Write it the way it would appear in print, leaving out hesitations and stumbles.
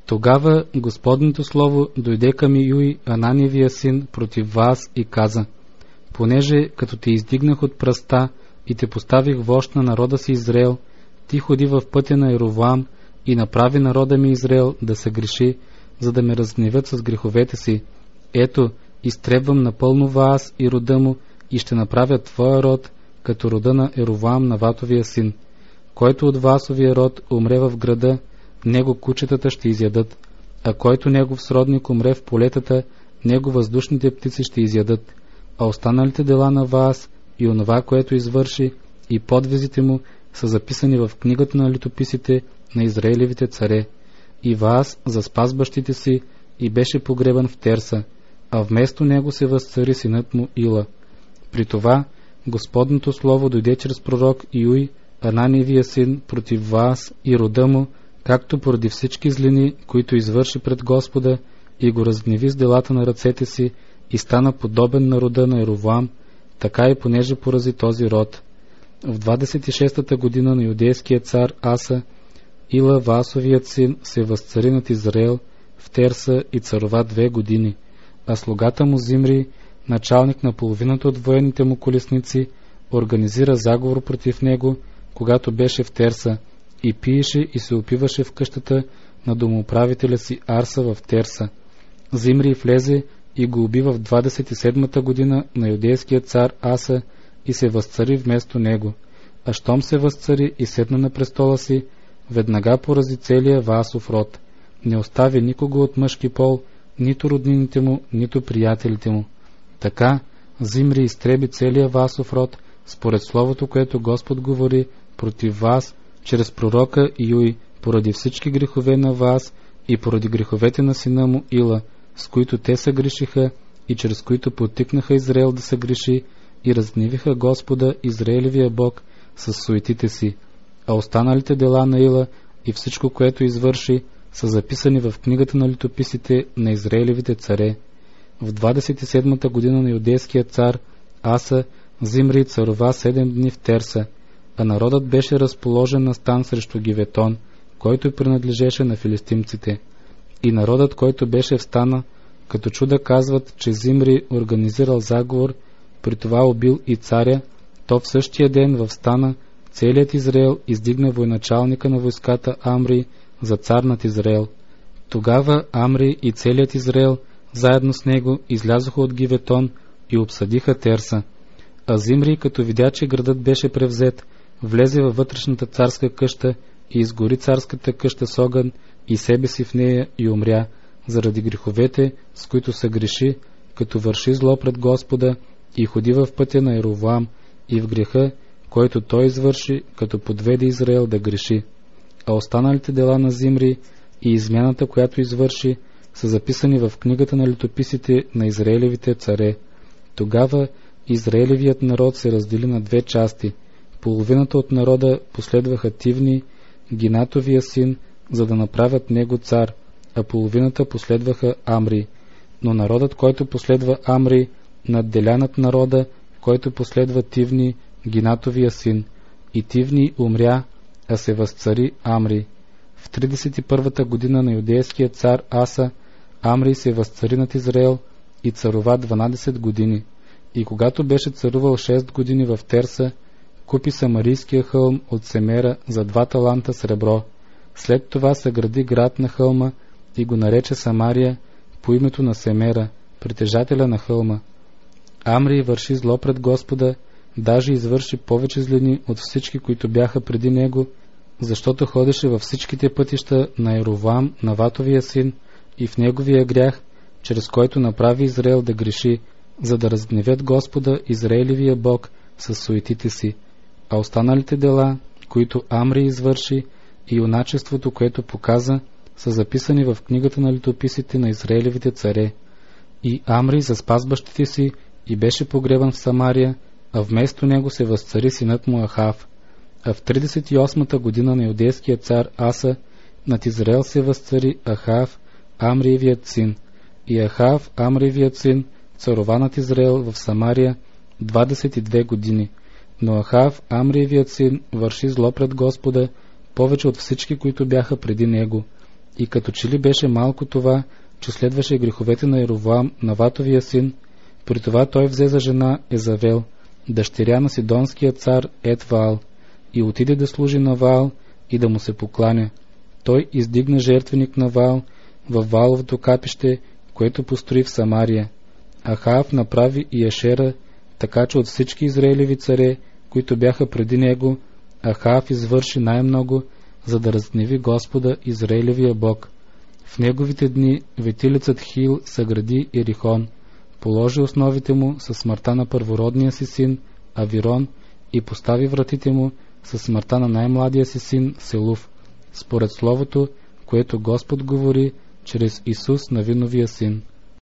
Тогава Господното слово дойде към Юй, Ананевия син, против вас и каза: понеже като те издигнах от пръста и те поставих вожд на народа си Израел, ти ходи в пътя на Еровоам и направи народа ми Израел да се греши, за да ме разгневят с греховете си. Ето, изтребвам напълно вас и рода му и ще направя твоя род като рода на Еровоам, Наватовия син. Който от Васовия род умре в града, него кучетата ще изядат, а който негов сродник умре в полетата, него въздушните птици ще изядат. А останалите дела на Вас и онова, което извърши, и подвизите му са записани в книгата на летописите на Израилевите царе. И Вас заспа с бащите си и беше погребан в Терса, а вместо него се възцари синът му Ила. При това Господното слово дойде чрез пророк Юй, Ананевия син, против Вас и рода му, както поради всички злини, които извърши пред Господа, и го разгневи с делата на ръцете си, и стана подобен на рода на Еровоам, така и понеже порази този род. В 26-та година на юдейския цар Аса, Ила, Васовият син, се възцари над Израел в Терса и царува 2 години, а слугата му Зимри, началник на половината от военните му колесници, организира заговор против него, когато беше в Терса, и пиеше и се опиваше в къщата на домоуправителя си Арса в Терса. Зимри влезе и го уби в 27-та година на юдейския цар Аса и се възцари вместо него. А щом се възцари и седна на престола си, веднага порази целия Васов род. Не остави никого от мъжки пол, нито роднините му, нито приятелите му. Така Зимри изтреби целия Васов род, според словото, което Господ говори против вас чрез пророка Юй, поради всички грехове на Вас и поради греховете на сина му Ила, с които те се грешиха и чрез които потикнаха Израел да се греши и разгневиха Господа, Израилевия Бог, с суетите си. А останалите дела на Ила и всичко, което извърши, са записани в книгата на летописите на Израилевите царе. В 27-та година на юдейския цар Аса, Зимри царува 7 дни в Терса, а народът беше разположен на стан срещу Гиветон, който принадлежеше на филистимците. И народът, който беше в стана, като чуда казват, че Зимри организирал заговор, при това убил и царя, то в същия ден в стана целият Израел издигна военачалника на войската Амри за цар над Израел. Тогава Амри и целият Израел заедно с него излязоха от Гиветон и обсадиха Терса. А Зимри, като видя, че градът беше превзет, влезе във вътрешната царска къща и изгори царската къща с огън и себе си в нея и умря, заради греховете, с които се греши, като върши зло пред Господа и ходи в пътя на Еровоам и в греха, който той извърши, като подведе Израел да греши. А останалите дела на Зимри и измяната, която извърши, са записани в книгата на летописите на Израилевите царе. Тогава Израилевият народ се раздели на 2 части. Половината от народа последваха Тивни, Гинатовия син, за да направят него цар, а половината последваха Амри. Но народът, който последва Амри, надделя над народа, който последва Тивни, Гинатовия син. И Тивни умря, а се възцари Амри. В 31-та година на юдейския цар Аса, Амри се възцари над Израел и царува 12 години. И когато беше царувал 6 години в Терса, купи Самарийския хълм от Семера за 2 таланта сребро. След това съгради град на хълма и го нарече Самария по името на Семера, притежателя на хълма. Амри върши зло пред Господа, даже извърши повече злини от всички, които бяха преди него, защото ходеше във всичките пътища на Еровоам, Наватовия син, и в неговия грях, чрез който направи Израел да греши, за да разгневят Господа, Израилевия Бог, със суетите си. А останалите дела, които Амри извърши, и юначеството, което показа, са записани в книгата на летописите на Израилевите царе. И Амри заспа с бащите си и беше погребан в Самария, а вместо него се възцари синът му Ахав. А в 38-та година на юдейския цар Аса над Израел се възцари Ахав, Амриевият син. И Ахав, Амриевият син, царува над Израел в Самария 22 години. Но Ахав, Амриевият син, върши зло пред Господа повече от всички, които бяха преди него. И като че ли беше малко това, че следваше греховете на Еровоам, Наватовия син, при това той взе за жена Езавел, дъщеря на Сидонския цар Ет Ваал, и отиде да служи на Ваал и да му се покланя. Той издигна жертвеник на Ваал във Вааловото капище, което построи в Самария. Ахав направи и Ашера, така че от всички Израилеви царе, които бяха преди него, Ахав извърши най-много, за да разгневи Господа, Израилевия Бог. В неговите дни ветилецът Хил съгради Ерихон, положи основите му със смъртта на първородния си син Авирон и постави вратите му със смъртта на най-младия си син Селув, според словото, което Господ говори чрез Исус Навиновия син.